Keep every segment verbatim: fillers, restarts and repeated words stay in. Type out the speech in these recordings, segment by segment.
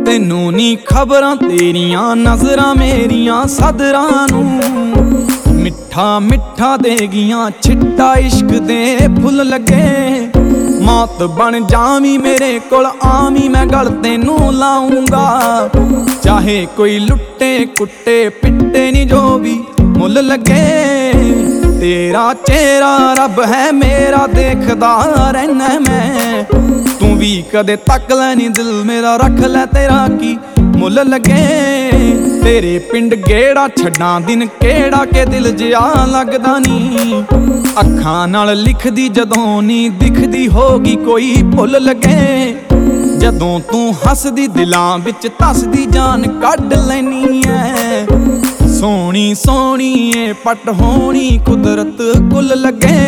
तेनू नी खबरां तेरियां नजरां मेरियां सदरां नू मिठा मिठा देगियां छिट्टा इश्क दे फुल लगे। मौत बन जावी मेरे कोल आवी मैं गल तेनू लाऊंगा। चाहे कोई लुट्टे कुट्टे पिट्टे नी जो भी मुल लगे। तेरा चेहरा रब है मेरा देखदा रहना मैं। तू भी कदे तक लै नी दिल मेरा रख लै तेरा की मुल लगे। तेरे पिंड गेड़ा छड्डां दिन केड़ा के दिल जिया लगदा नी। अखां नाल लिखदी जदों नी दिखदी होगी कोई भुल लगे। जदों तू हसदी दिलां विच तसदी जान कढ लैनी है। सोहनी सोहनी ए पट होनी कुदरत कुल लगे।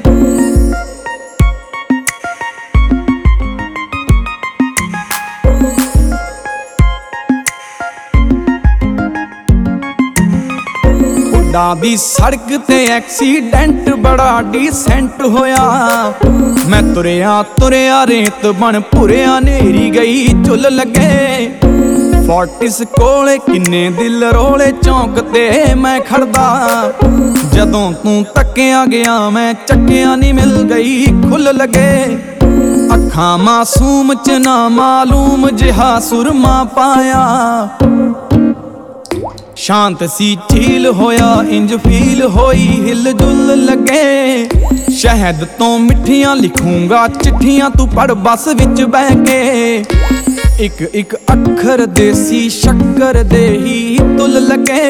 दी सड़क ते एक्सीडेंट बड़ा डिसेंट होया। मैं तुरया तुरया रेत बन भुरया नेरी गई चुल लगे। फोर्टिस कोले किन्ने दिल रोले चौंक ते मैं खड़दा। जदों तू तकिया गया मैं चक्किया नी मिल गई खुल लगे। अखां मासूम च ना मालूम जिहा सुरमा पाया। शांत सी झील होया इंज फील होई हिल जुल लगे। शहद तो मिठियां लिखूंगा चिट्ठियां तू पढ़ बस विच बह के। एक एक अखर देसी शक्कर दे ही तुल लगे।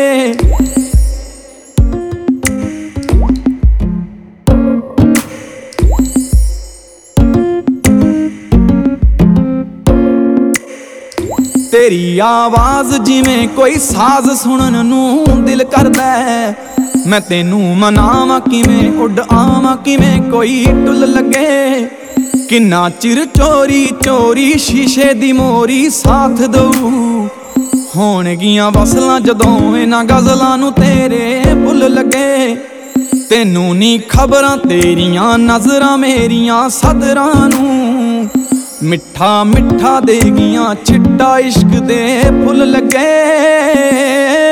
तेरी आवाज़ जिवें कोई साज सुनन नू दिल करदा है। मैं तेनू मनावां किवें उड आवां किवें कोई टुल लगे। किन्ना चिर चोरी चोरी शीशे दी मोरी साथ दऊ। होणगियां वसलां जदों इन्हां गज़लां नू तेरे भुल लगे। तेनू नी खबरां तेरियां नजरां मेरियां सदरां नू मिठा मिठा देगियां छिट्टा इश्क दे फुल लगे।